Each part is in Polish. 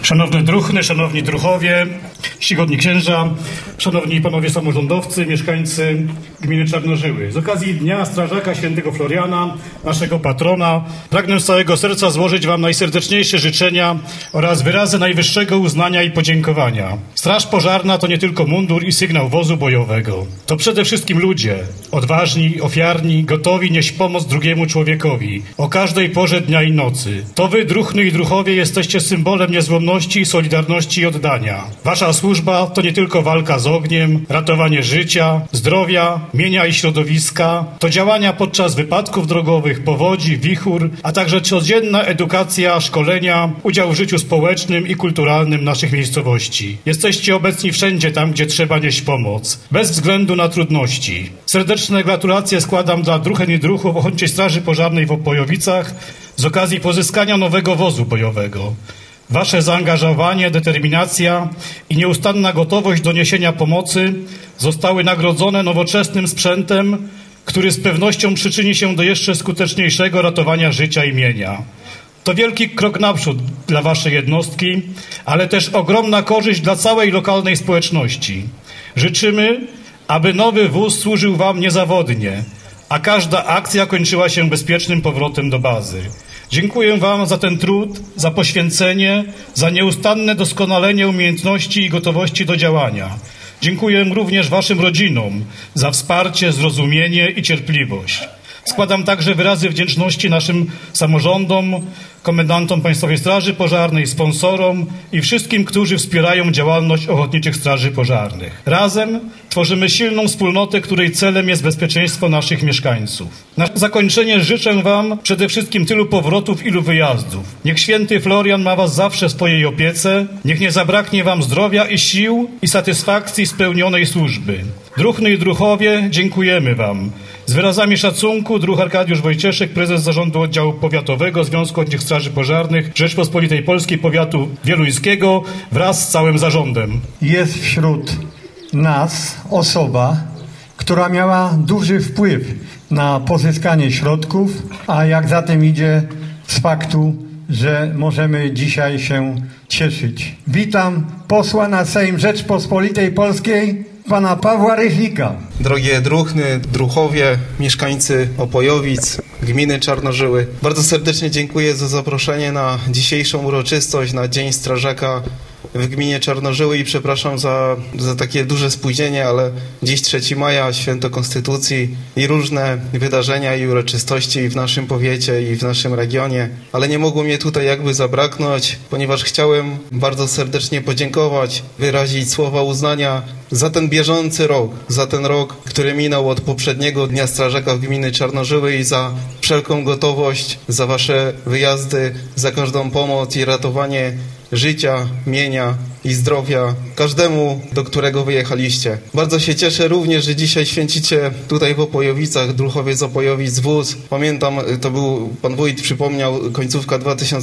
Szanowne druhny, szanowni druhowie, czcigodni księża, szanowni panowie samorządowcy, mieszkańcy gminy Czarnożyły. Z okazji Dnia Strażaka Świętego Floriana, naszego patrona, pragnę z całego serca złożyć wam najserdeczniejsze życzenia oraz wyrazy najwyższego uznania i podziękowania. Straż pożarna to nie tylko mundur i sygnał wozu bojowego. To przede wszystkim ludzie, odważni, ofiarni, gotowi nieść pomoc drugiemu człowiekowi o każdej porze dnia i nocy. To wy, druhny i druhowie, jesteście symbolem niezłomności, solidarności i oddania. Wasza służba to nie tylko walka z ogniem, ratowanie życia, zdrowia, mienia i środowiska, to działania podczas wypadków drogowych, powodzi, wichur, a także codzienna edukacja, szkolenia, udział w życiu społecznym i kulturalnym naszych miejscowości. Jesteście obecni wszędzie tam, gdzie trzeba nieść pomoc, bez względu na trudności. Serdeczne gratulacje składam dla druhen i druhów Ochotniczej Straży Pożarnej w Opojowicach z okazji pozyskania nowego wozu bojowego. Wasze zaangażowanie, determinacja i nieustanna gotowość do niesienia pomocy zostały nagrodzone nowoczesnym sprzętem, który z pewnością przyczyni się do jeszcze skuteczniejszego ratowania życia i mienia. To wielki krok naprzód dla waszej jednostki, ale też ogromna korzyść dla całej lokalnej społeczności. Życzymy, aby nowy wóz służył wam niezawodnie, a każda akcja kończyła się bezpiecznym powrotem do bazy. Dziękuję wam za ten trud, za poświęcenie, za nieustanne doskonalenie umiejętności i gotowości do działania. Dziękuję również waszym rodzinom za wsparcie, zrozumienie i cierpliwość. Składam także wyrazy wdzięczności naszym samorządom, komendantom Państwowej Straży Pożarnej, sponsorom i wszystkim, którzy wspierają działalność Ochotniczych Straży Pożarnych. Razem tworzymy silną wspólnotę, której celem jest bezpieczeństwo naszych mieszkańców. Na zakończenie życzę wam przede wszystkim tylu powrotów, ilu wyjazdów. Niech święty Florian ma was zawsze w swojej opiece, niech nie zabraknie wam zdrowia i sił i satysfakcji spełnionej służby. Druhny i druhowie, dziękujemy wam. Z wyrazami szacunku druh Arkadiusz Wojcieszek, prezes Zarządu Oddziału Powiatowego Związku Ochotniczych Straży Pożarnych Rzeczpospolitej Polskiej Powiatu Wieluńskiego wraz z całym zarządem. Jest wśród nas osoba, która miała duży wpływ na pozyskanie środków, a jak za tym idzie z faktu, że możemy dzisiaj się cieszyć. Witam posła na Sejm Rzeczpospolitej Polskiej, pana Pawła Rychlika. Drogie druhny, druhowie, mieszkańcy Opojowic, gminy Czarnożyły, bardzo serdecznie dziękuję za zaproszenie na dzisiejszą uroczystość, na Dzień Strażaka w gminie Czarnożyły i przepraszam za takie duże spóźnienie, ale dziś 3 maja, Święto Konstytucji i różne wydarzenia i uroczystości w naszym powiecie i w naszym regionie, ale nie mogło mnie tutaj jakby zabraknąć, ponieważ chciałem bardzo serdecznie podziękować, wyrazić słowa uznania za ten bieżący rok, za ten rok, który minął od poprzedniego Dnia Strażaka w gminy Czarnożyły i za wszelką gotowość, za wasze wyjazdy, za każdą pomoc i ratowanie życia, mienia i zdrowia każdemu, do którego wyjechaliście. Bardzo się cieszę również, że dzisiaj święcicie tutaj w Opojowicach, druhowie z Opojowic wóz. Pamiętam, to był, pan wójt przypomniał, końcówka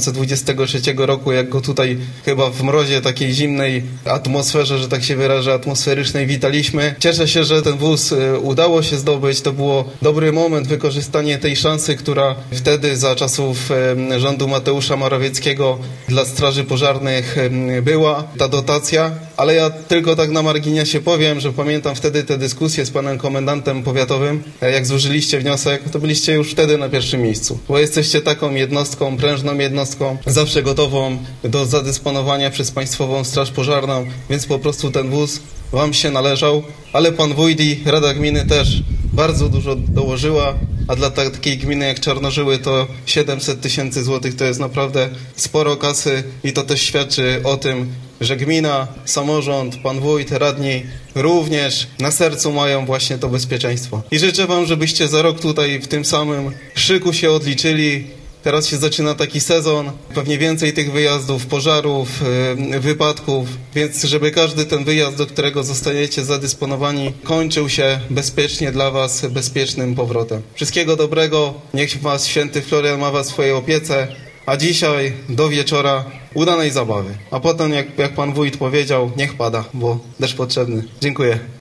2023 roku, jak go tutaj chyba w mrozie takiej zimnej atmosferze, że tak się wyrażę, atmosferycznej witaliśmy. Cieszę się, że ten wóz udało się zdobyć. To było dobry moment, wykorzystanie tej szansy, która wtedy za czasów rządu Mateusza Morawieckiego dla Straży Pożarnych była. Ta dotacja, ale ja tylko tak na marginesie powiem, że pamiętam wtedy te dyskusje z panem komendantem powiatowym, jak złożyliście wniosek, to byliście już wtedy na pierwszym miejscu, bo jesteście taką jednostką, prężną jednostką, zawsze gotową do zadysponowania przez Państwową Straż Pożarną, więc po prostu ten wóz wam się należał, ale pan wójt i Rada Gminy też bardzo dużo dołożyła, a dla takiej gminy jak Czarnożyły to 700 000 złotych to jest naprawdę sporo kasy i to też świadczy o tym, że gmina, samorząd, pan wójt, radni również na sercu mają właśnie to bezpieczeństwo. I życzę wam, żebyście za rok tutaj w tym samym szyku się odliczyli. Teraz się zaczyna taki sezon, pewnie więcej tych wyjazdów, pożarów, wypadków, więc żeby każdy ten wyjazd, do którego zostaniecie zadysponowani, kończył się bezpiecznie dla was, bezpiecznym powrotem. Wszystkiego dobrego, niech was święty Florian ma was w swojej opiece, a dzisiaj do wieczora udanej zabawy. A potem, jak pan wójt powiedział, niech pada, bo deszcz potrzebny. Dziękuję.